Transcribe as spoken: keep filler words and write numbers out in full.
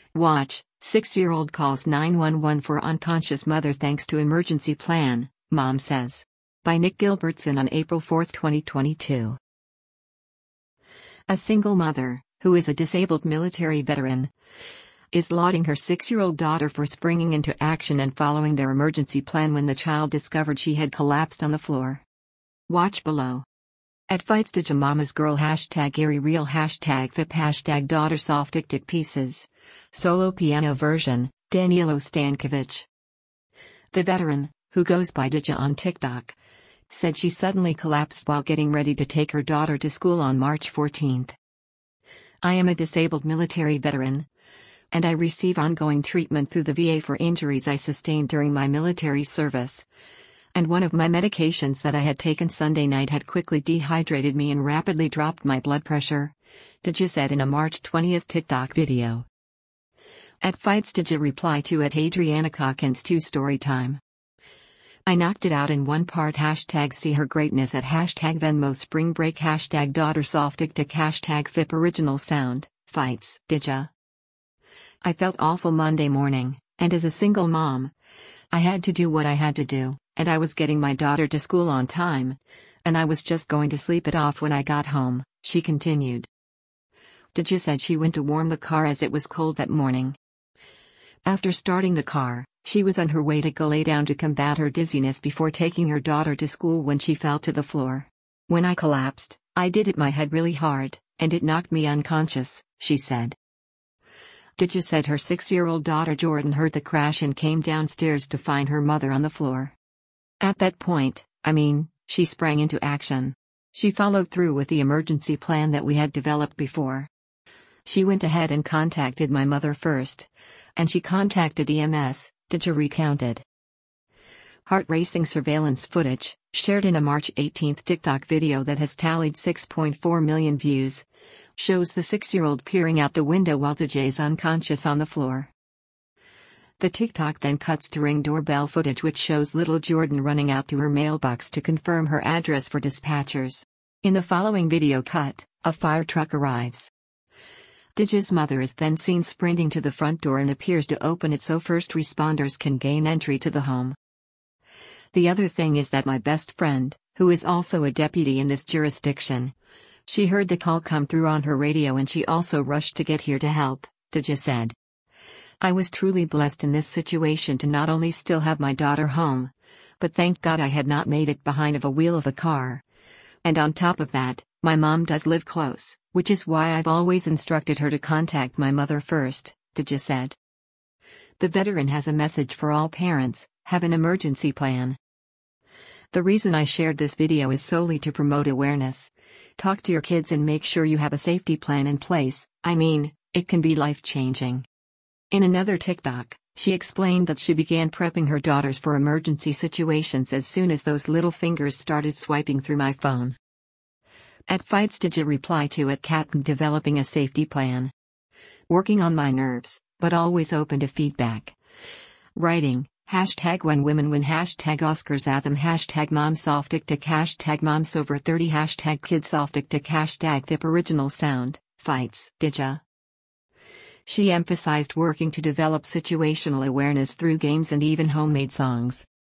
Watch, six-year-old calls nine one one for unconscious mother thanks to emergency plan, mom says. By Nick Gilbertson on April fourth, twenty twenty-two. A single mother, who is a disabled military veteran, is lauding her six-year-old daughter for springing into action and following their emergency plan when the child discovered she had collapsed on the floor. Watch below. At Fights Dija Mama's Girl hashtag Airy Real hashtag F I P hashtag Daughter Soft Dictic Pieces. Solo piano version, Danilo Stankovic. The veteran, who goes by Dija on TikTok, said she suddenly collapsed while getting ready to take her daughter to school on March fourteenth. I am a disabled military veteran, and I receive ongoing treatment through the V A for injuries I sustained during my military service. And one of my medications that I had taken Sunday night had quickly dehydrated me and rapidly dropped my blood pressure, Dija said in a March twentieth TikTok video. At Fights Dija reply to at Adriana Calkins two story time. I knocked it out in one part hashtag see her greatness at hashtag Venmo spring break hashtag daughter soft dictic hashtag F I P original sound, Fights Dija. I felt awful Monday morning, and as a single mom, I had to do what I had to do, and I was getting my daughter to school on time, and I was just going to sleep it off when I got home, she continued. Dija said she went to warm the car as it was cold that morning. After starting the car, she was on her way to go lay down to combat her dizziness before taking her daughter to school when she fell to the floor. When I collapsed, I did hit my head really hard, and it knocked me unconscious, she said. Dija said her six-year-old daughter Jordan heard the crash and came downstairs to find her mother on the floor. At that point, I mean, she sprang into action. She followed through with the emergency plan that we had developed before. She went ahead and contacted my mother first, and she contacted E M S, Dija recounted. Heart-racing surveillance footage, shared in a March eighteenth TikTok video that has tallied six point four million views, shows the six-year-old peering out the window while Dija is unconscious on the floor. The TikTok then cuts to Ring doorbell footage which shows little Jordan running out to her mailbox to confirm her address for dispatchers. In the following video cut, a fire truck arrives. Dija's mother is then seen sprinting to the front door and appears to open it so first responders can gain entry to the home. The other thing is that my best friend, who is also a deputy in this jurisdiction, she heard the call come through on her radio and she also rushed to get here to help, Dija said. I was truly blessed in this situation to not only still have my daughter home, but thank God I had not made it behind of a wheel of a car. And on top of that, my mom does live close, which is why I've always instructed her to contact my mother first, Dija said. The veteran has a message for all parents: have an emergency plan. The reason I shared this video is solely to promote awareness. Talk to your kids and make sure you have a safety plan in place. I mean, it can be life-changing. In another TikTok, she explained that she began prepping her daughters for emergency situations as soon as those little fingers started swiping through my phone. At Fights Dija reply to at Captain developing a safety plan. Working on my nerves, but always open to feedback. Writing, hashtag when women win hashtag Oscars Atham hashtag mom soft dictic hashtag moms over thirty hashtag kids soft dictic hashtag F I P original sound, Fights Dija. She emphasized working to develop situational awareness through games and even homemade songs.